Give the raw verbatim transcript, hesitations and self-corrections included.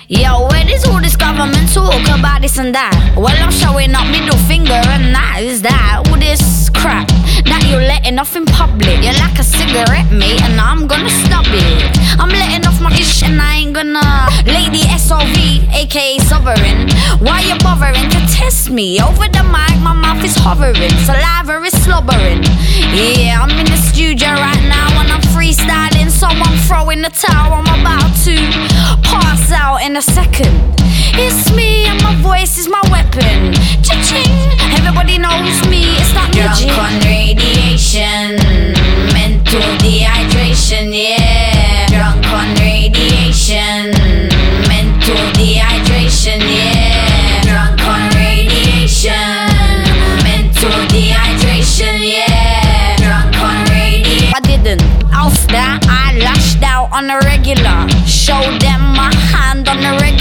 Yo, where is all this government talk about this and that? Well, I'm showing up middle finger and that is that. All this crap that you're letting off in public. You're like a cigarette, mate, and I'm gonna stop it. I'm letting off my ish and I ain't gonna. Lady S O V, aka Sovereign, why you bothering to test me? Over the mic, my mouth is hovering, saliva is slobbering. Yeah, I'm in the studio right now and I'm freestyling, so I'm throwing the towel. I'm about to pass out in a second. It's me and my voice is my weapon. Cha-ching, everybody knows me, it's that magic. Drunk on radiation, mental dehydration, yeah. Drunk on radiation, mental dehydration, yeah. Drunk on radiation, mental dehydration, yeah. Drunk on radiation. I didn't. Off that, I lashed out on a regular. Showed them my hand on the regular.